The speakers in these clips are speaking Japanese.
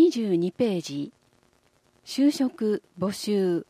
22ページ、就職募集。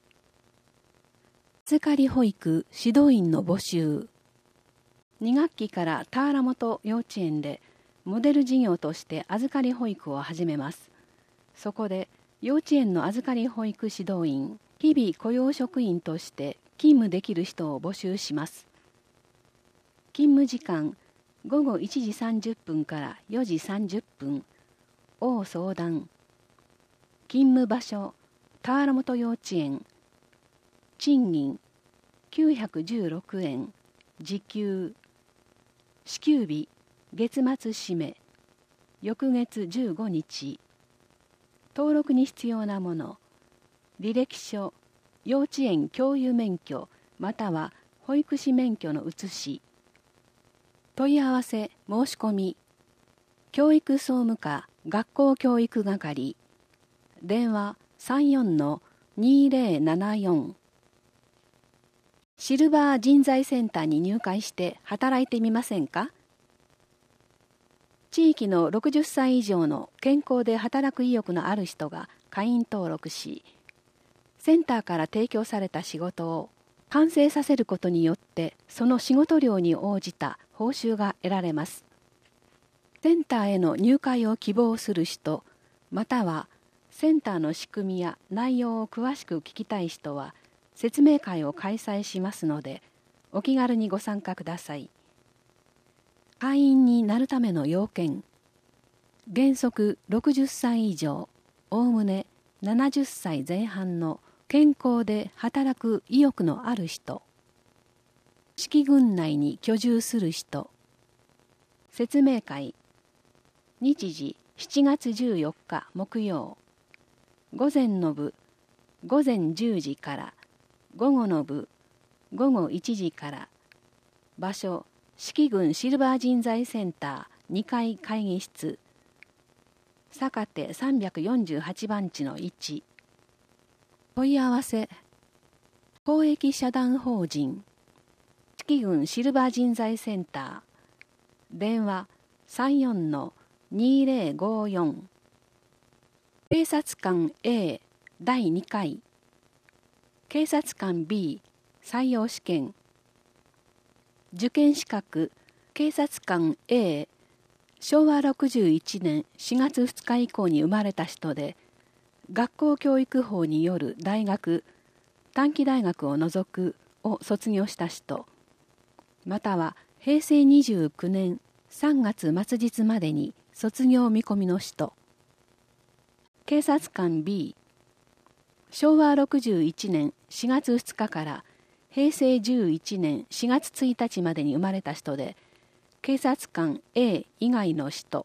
預かり保育指導員の募集。2学期から田原本幼稚園でモデル事業として預かり保育を始めます。そこで幼稚園の預かり保育指導員、日々雇用職員として勤務できる人を募集します。勤務時間、午後1時30分から4時30分。応相談。勤務場所、田原本幼稚園。賃金、916円。時給。支給日、月末締め。翌月15日。登録に必要なもの。履歴書、幼稚園教諭免許または保育士免許の写し。問い合わせ申し込み。教育総務課学校教育係。電話34-2074。シルバー人材センターに入会して働いてみませんか？地域の60歳以上の健康で働く意欲のある人が会員登録し、センターから提供された仕事を完成させることによってその仕事量に応じた報酬が得られます。センターへの入会を希望する人、またはセンターの仕組みや内容を詳しく聞きたい人は説明会を開催しますので、お気軽にご参加ください。会員になるための要件。原則60歳以上、おおむね70歳前半の健康で働く意欲のある人。式郡内に居住する人。説明会。日時7月14日木曜。午前の部、午前10時から。午後の部、午後1時から。場所、四季郡シルバー人材センター2階会議室。坂手348番地の1。問い合わせ。公益社団法人。四季郡シルバー人材センター。電話34-2054。警察官 A 第2回。警察官 B 採用試験。受験資格警察官 A 昭和61年4月2日以降に生まれた人で、学校教育法による大学、短期大学を除くを卒業した人、または平成29年3月末日までに卒業見込みの人。警察官 B昭和61年4月2日から平成11年4月1日までに生まれた人で、警察官 A 以外の人。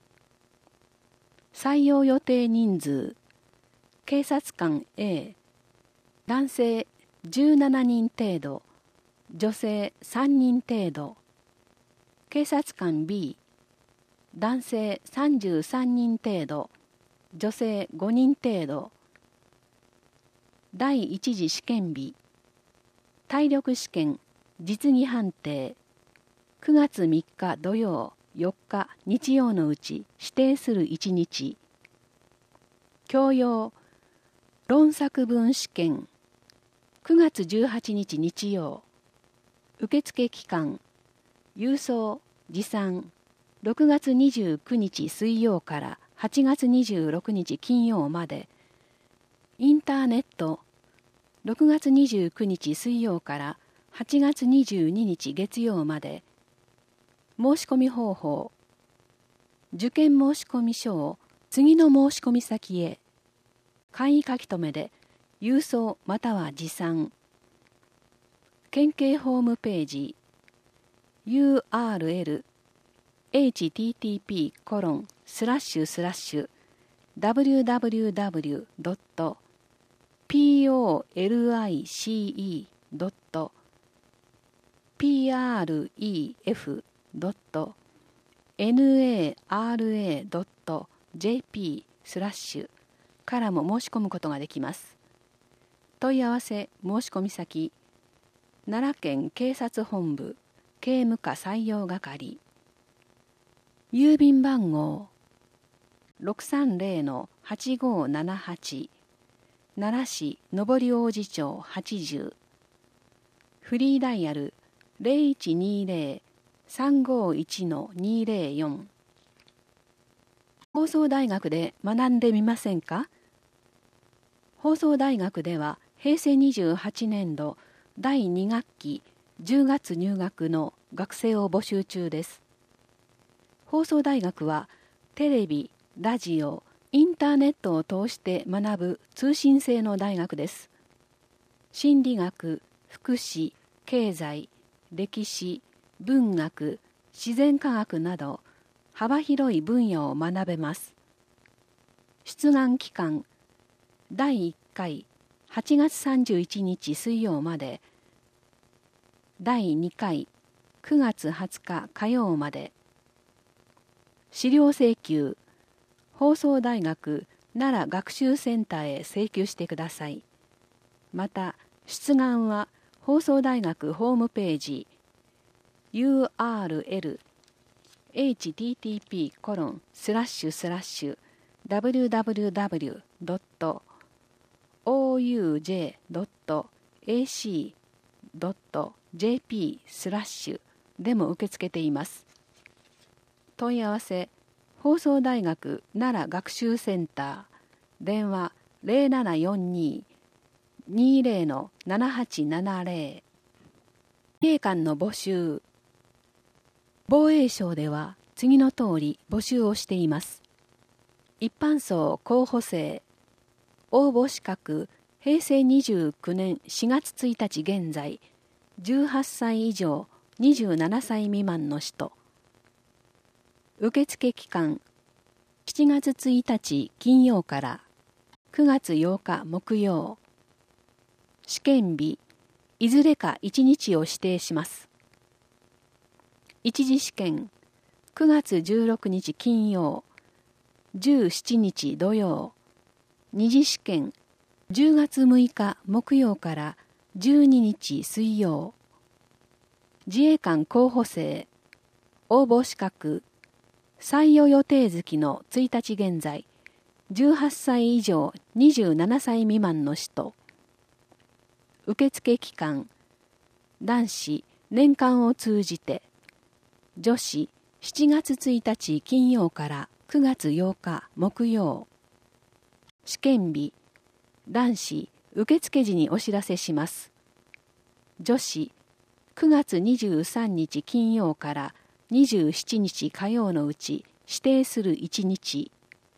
採用予定人数。警察官 A、男性17人程度、女性3人程度。警察官 B、男性33人程度、女性5人程度。第一次試験日。体力試験、実技判定。9月3日土曜、4日日曜のうち指定する1日。教養、論作文試験。9月18日日曜。受付期間、郵送、持参。6月29日水曜から8月26日金曜まで。インターネット、6月29日水曜から8月22日月曜まで。申し込み方法。受験申込書を次の申込先へ。簡易書留で郵送または持参。県警ホームページ。URL www.police.pref.nara.jp/ からも申し込むことができます。問い合わせ申し込み先。奈良県警察本部警務課採用係。郵便番号 630-8578、奈良市上り王子町80、フリーダイヤル0120-351-204。放送大学で学んでみませんか？放送大学では平成28年度第2学期10月入学の学生を募集中です。放送大学はテレビ、ラジオ、インターネットを通して学ぶ通信制の大学です。心理学、福祉、経済、歴史、文学、自然科学など幅広い分野を学べます。出願期間、第1回8月31日水曜まで、第2回9月20日火曜まで。資料請求、放送大学奈良学習センターへ請求してください。また、出願は放送大学ホームページ URL http://www.ouj.ac.jp/ でも受け付けています。問い合わせ、放送大学奈良学習センター、電話0742-20-7870。警官の募集。防衛省では次の通り募集をしています。一般層候補生、応募資格、平成29年4月1日現在、18歳以上27歳未満の人。受付期間、7月1日金曜から9月8日木曜。試験日、いずれか1日を指定します。一次試験、9月16日金曜、17日土曜。二次試験、10月6日木曜から12日水曜。自衛官候補生、応募資格、採用予定月の1日現在、18歳以上27歳未満の人。受付期間、男子年間を通じて、女子7月1日金曜から9月8日木曜。試験日、男子受付時にお知らせします。女子9月23日金曜から27日火曜のうち指定する1日。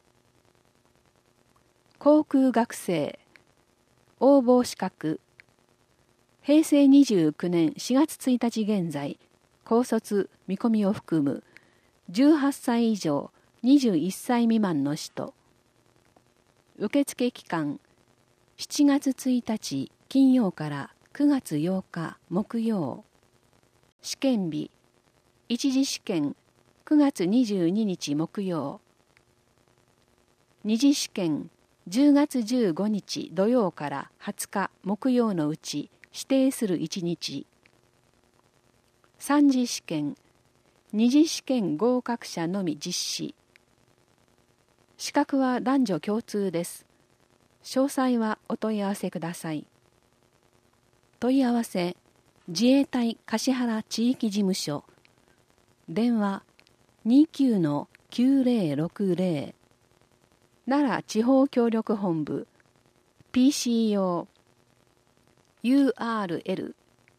航空学生、応募資格、平成29年4月1日現在、高卒見込みを含む18歳以上21歳未満の人。受付期間、7月1日金曜から9月8日木曜。試験日、一次試験9月22日木曜。二次試験10月15日土曜から20日木曜のうち指定する1日。三次試験、二次試験合格者のみ実施。資格は男女共通です。詳細はお問い合わせください。問い合わせ、自衛隊橿原地域事務所。電話 29-9060。奈良地方協力本部 PCO URL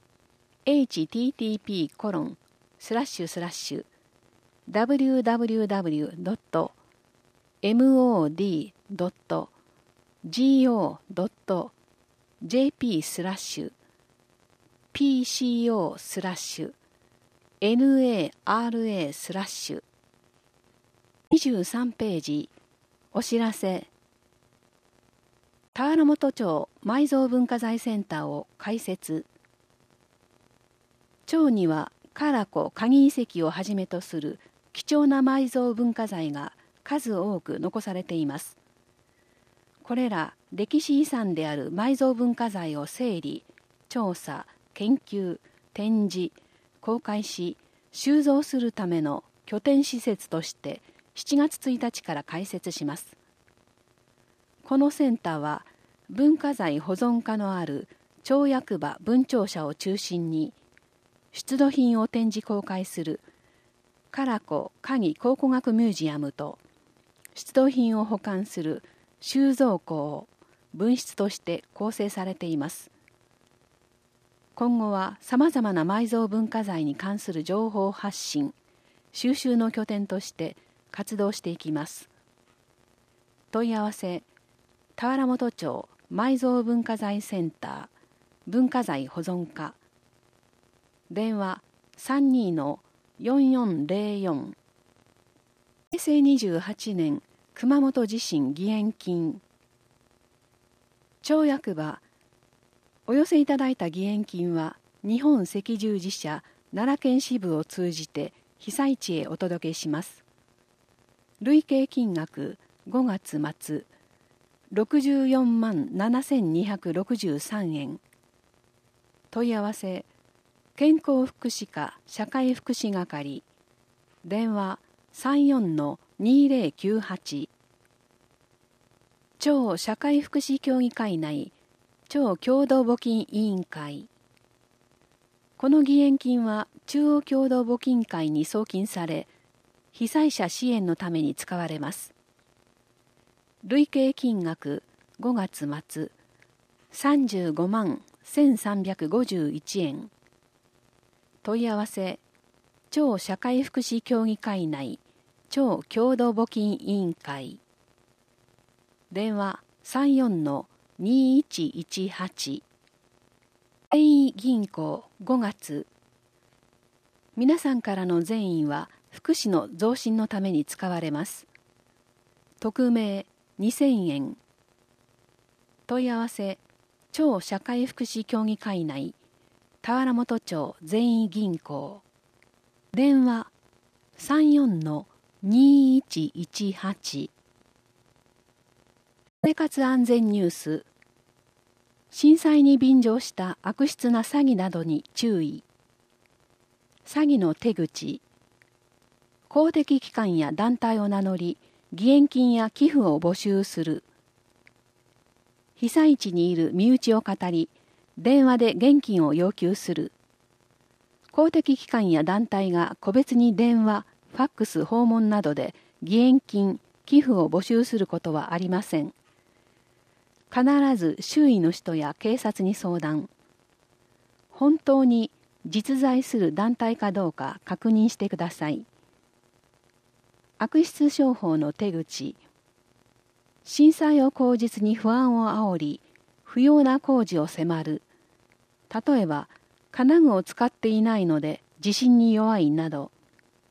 www.mod.go.jp/PCO/NARA/23ページ。お知らせ。田原本町埋蔵文化財センターを開設。町には唐子鍵遺跡をはじめとする貴重な埋蔵文化財が数多く残されています。これら歴史遺産である埋蔵文化財を整理、調査、研究、展示、公開し、収蔵するための拠点施設として 7月1日から開設します。このセンターは文化財保存課のある町役場文庁舎を中心に出土品を展示公開する唐子鍵考古学ミュージアムと出土品を保管する収蔵庫を分室として構成されています。今後はさまざまな埋蔵文化財に関する情報発信、収集の拠点として活動していきます。問い合わせ、田原本町埋蔵文化財センター文化財保存課、電話32-4404。平成28年熊本地震義援金。町役場、お寄せいただいた義援金は日本赤十字社奈良県支部を通じて被災地へお届けします。累計金額5月末64万7263円。問い合わせ、健康福祉課社会福祉係、電話34-2098。町社会福祉協議会内町共同募金委員会。この義援金は中央共同募金会に送金され、被災者支援のために使われます。累計金額5月末35万1351円。問い合わせ、町社会福祉協議会内町共同募金委員会。電話34-2118。善意銀行5月。皆さんからの善意は福祉の増進のために使われます。匿名2000円。問い合わせ、町社会福祉協議会内田原本町善意銀行。電話34-2118。生活安全ニュース。震災に便乗した悪質な詐欺などに注意。詐欺の手口。公的機関や団体を名乗り、義援金や寄付を募集する。被災地にいる身内を語り、電話で現金を要求する。公的機関や団体が個別に電話、ファックス訪問などで義援金、寄付を募集することはありません。必ず周囲の人や警察に相談。本当に実在する団体かどうか確認してください。悪質商法の手口。震災を口実に不安を煽り、不要な工事を迫る。例えば、金具を使っていないので地震に弱いなど。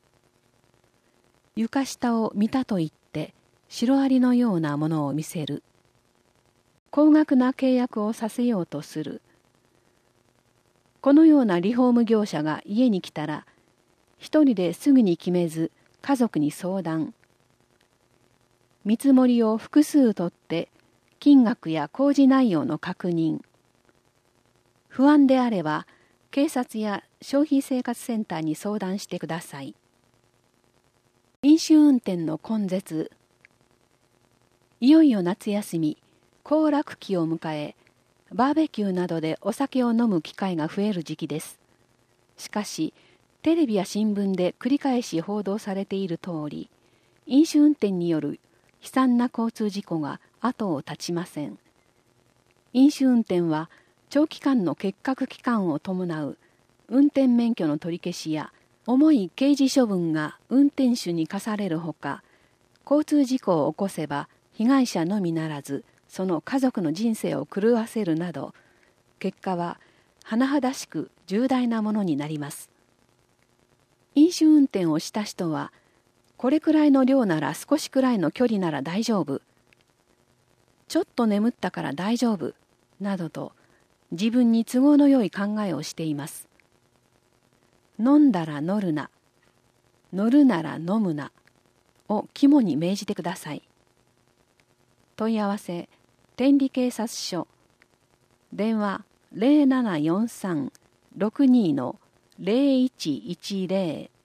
床下を見たと言ってシロアリのようなものを見せる。高額な契約をさせようとする。このようなリフォーム業者が家に来たら、一人ですぐに決めず家族に相談。見積もりを複数取って金額や工事内容の確認。不安であれば警察や消費生活センターに相談してください。飲酒運転の根絶。いよいよ夏休み、行楽期を迎え、バーベキューなどでお酒を飲む機会が増える時期です。しかし、テレビや新聞で繰り返し報道されている通り、飲酒運転による悲惨な交通事故が後を絶ちません。飲酒運転は長期間の欠格期間を伴う運転免許の取り消しや重い刑事処分が運転手に課されるほか、交通事故を起こせば被害者のみならず、その家族の人生を狂わせるなど、結果は甚だしく重大なものになります。飲酒運転をした人は、これくらいの量なら少しくらいの距離なら大丈夫。ちょっと眠ったから大丈夫。などと、自分に都合の良い考えをしています。飲んだら乗るな。乗るなら飲むな。を肝に銘じてください。問い合わせ、天理警察署。電話0743-62-0110。